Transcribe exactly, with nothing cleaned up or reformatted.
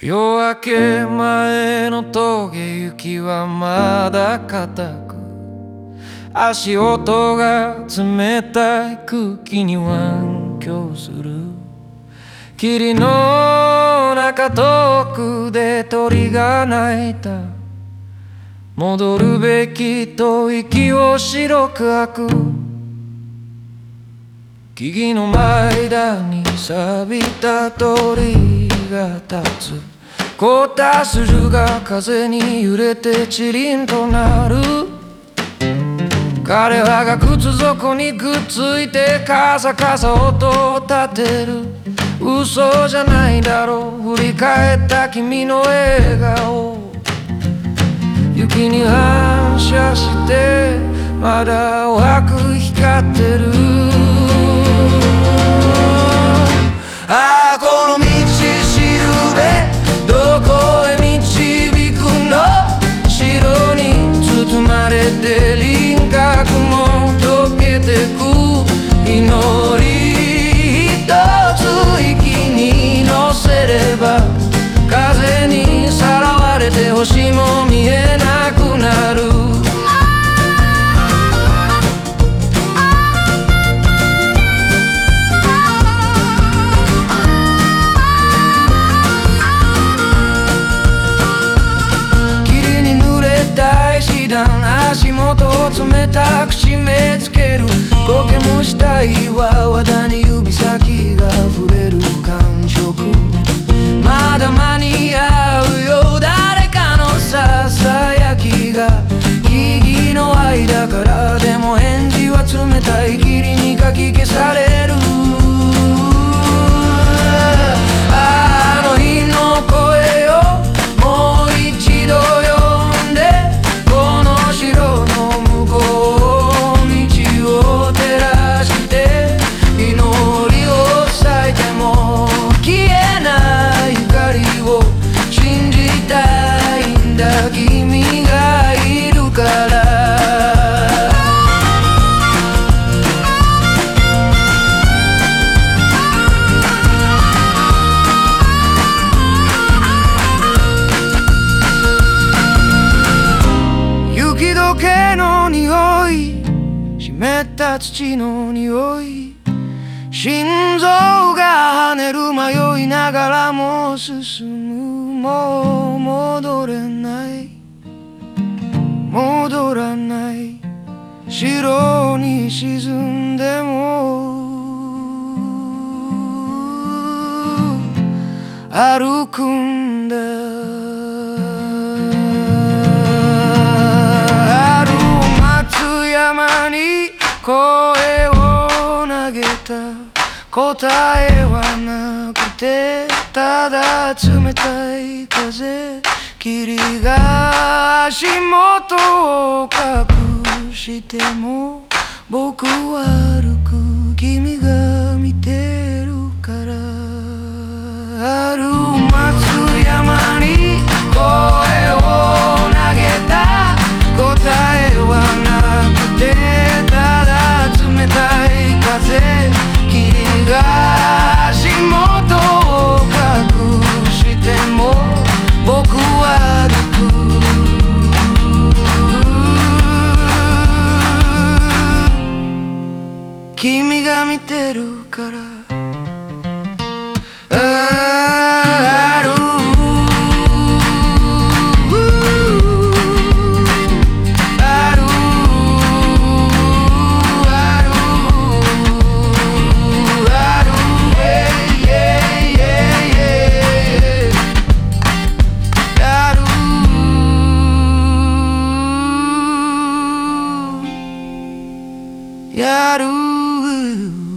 夜明け前の峠雪はまだ固く、足音が冷たい空気に湾曲する。霧の中遠くで鳥が鳴いた。戻るべきと息を白く吐く。木々の間に錆びた鳥が立つ。凍った筋が風に揺れてチリンとなる。彼らが靴底にくっついてカサカサ音を立てる。嘘じゃないだろう、振り返った君の笑顔。雪に反射してまだ淡く光ってる。ああこの道しるべどこへ導くの。白に包まれて輪郭も溶けてく。祈り一つ息に乗せれば風にさらわれて星も見えなくなる。足元を冷たく締め付ける。苔むした岩肌に指先が触れる感触。まだ間に合うよ誰かのささやきが。木々の間からでも返事は冷たい霧にかき消される。あの日の声をもう一度呼んで。君がいるから雪解けの匂い、湿った土の匂い。心臓が跳ねる迷いながらも進む。もう戻れない戻らない。白に沈んでも歩くんだ。春を待つ山に声を投げた。答えはなくてただ冷たい風。霧が足元を隠しても僕は歩く。君が見てるから。春を待つ山に声を投げた。答えはなくてただ冷たい風。霧が足元を隠しても僕は歩く。君が見てるから。やる